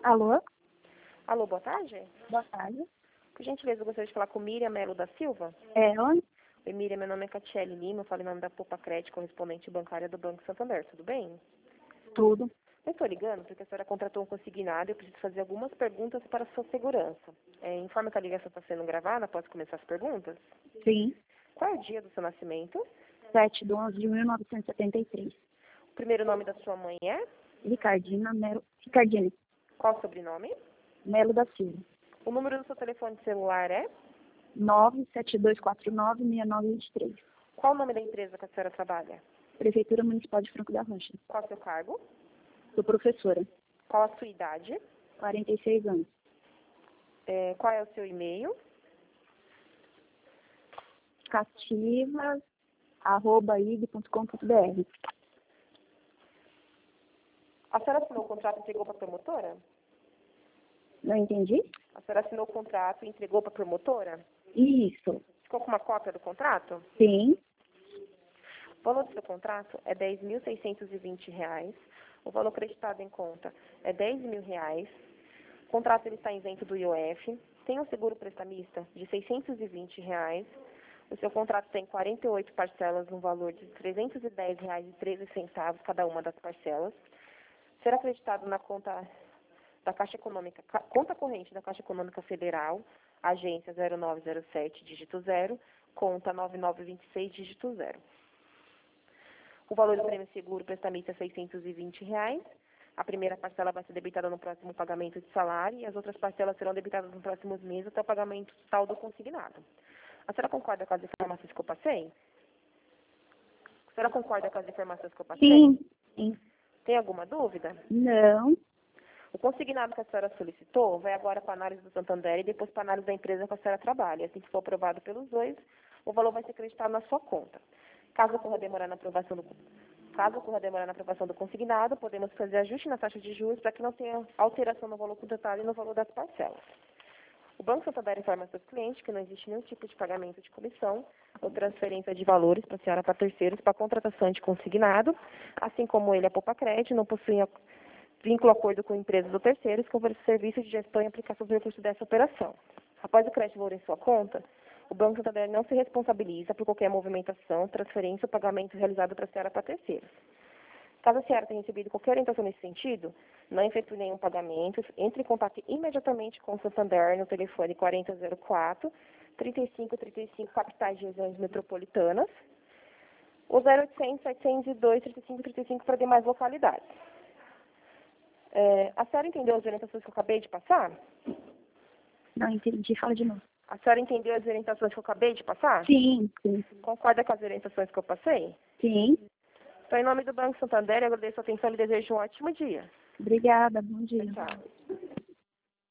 Alô? Alô, boa tarde. Boa tarde. Por gentileza, eu gostaria de falar com Miriam Melo da Silva. É, onde? Oi, Miriam, meu nome é Catiele Lima, eu falo em nome da Popa Crédito, correspondente bancária do Banco Santander, tudo bem? Tudo. Eu estou ligando porque a senhora contratou um consignado e eu preciso fazer algumas perguntas para a sua segurança. Informa que a ligação está sendo gravada, posso começar as perguntas? Sim. Qual é o dia do seu nascimento? 7/11/1973. O primeiro nome da sua mãe é? Ricardine Qual o sobrenome? Melo da Silva. O número do seu telefone celular é? 972496923. Qual o nome da empresa que a senhora trabalha? Prefeitura Municipal de Franco da Rocha. Qual o seu cargo? Sou professora. Qual a sua idade? 46 anos. Qual é o seu e-mail? cativas@ig.com.br. A senhora assinou o contrato e entregou para a promotora? Não entendi? A senhora assinou o contrato e entregou para a promotora? Isso. Ficou com uma cópia do contrato? Sim. O valor do seu contrato é R$ 10.620. O valor acreditado em conta é R$ 10.000. O contrato ele está isento do IOF. Tem um seguro prestamista de R$ 620. O seu contrato tem 48 parcelas no valor de R$ 310,13 cada uma das parcelas. Será acreditado na conta da Caixa Econômica, conta corrente da Caixa Econômica Federal, agência 0907, dígito 0, conta 9926, dígito 0. O valor do prêmio seguro prestamista é R$ 620. A primeira parcela vai ser debitada no próximo pagamento de salário e as outras parcelas serão debitadas nos próximos meses até o pagamento total do consignado. A senhora concorda com as informações que eu passei? A senhora concorda com as informações que eu passei? Sim. Sim. Tem alguma dúvida? Não. O consignado que a senhora solicitou vai agora para a análise do Santander e depois para a análise da empresa que a senhora trabalha. Assim que for aprovado pelos dois, o valor vai ser acreditado na sua conta. Caso ocorra demorar na aprovação do consignado, podemos fazer ajuste na taxa de juros para que não tenha alteração no valor contratado e no valor das parcelas. O Banco Santander informa seus clientes que não existe nenhum tipo de pagamento de comissão ou transferência de valores para a senhora para terceiros para contratação de consignado, assim como ele, a Popa Crédito, não possui vínculo acordo com empresas ou terceiros que oferecem serviço de gestão e aplicação do recurso dessa operação. Após o crédito valor em sua conta, o Banco Santander não se responsabiliza por qualquer movimentação, transferência ou pagamento realizado para a senhora para terceiros. Caso a senhora tenha recebido qualquer orientação nesse sentido, não efetue nenhum pagamento, entre em contato imediatamente com o Santander no telefone 4004-3535, capitais de regiões metropolitanas, ou 0800-702-3535 para demais localidades. A senhora entendeu as orientações que eu acabei de passar? Não entendi. Fala de novo. A senhora entendeu as orientações que eu acabei de passar? Sim. Sim. Concorda com as orientações que eu passei? Sim. Então, em nome do Banco Santander, eu agradeço a atenção e desejo um ótimo dia. Obrigada. Bom dia. Tchau.